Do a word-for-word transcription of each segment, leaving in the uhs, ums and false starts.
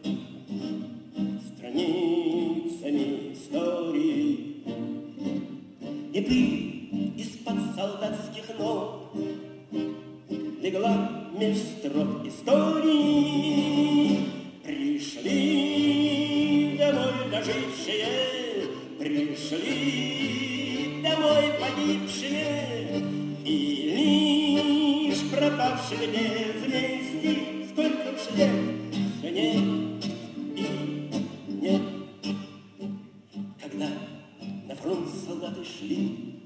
страницами истории. И пыль из-под солдатских ног легла меж строк истории. Пришли домой дожившие, пришли домой погибшие, и лишь пропавшие без вести. Сколько уж лет, все нет и нет. Когда на фронт солдаты шли,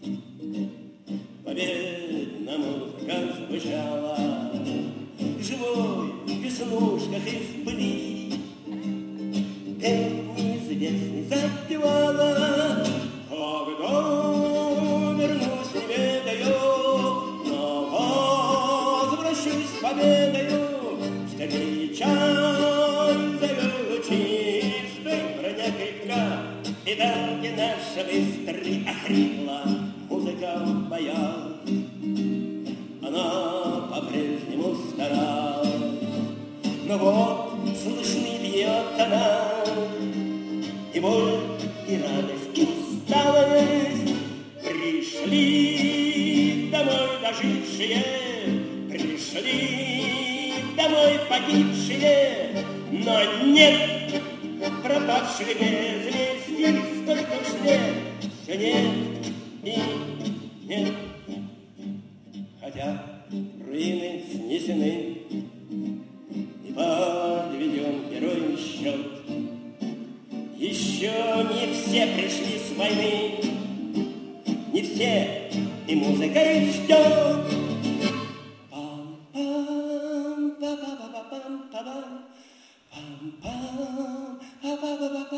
победная музыка звучала, живой в веснушках их были, петь неизвестный запевала. Когда вернусь, не ведаю, но возвращусь с победою. Встречай, зовет лучистой броня крепка, и танки наши быстры, охрипла музыка в боях. Она по-прежнему стара, но вот слышны в ее тонах и боль, и радость, и усталость. Пришли домой дожившие, пришли домой погибшие, но нет пропавших без вести. Сколько уж лет, все нет и нет. Хотя руины снесены и подведен героям счет, еще не все пришли с войны, не все, и музыка их ждет. Пам-пам, па-па-па-пам-пам, пам-пам, па-па-па-пам.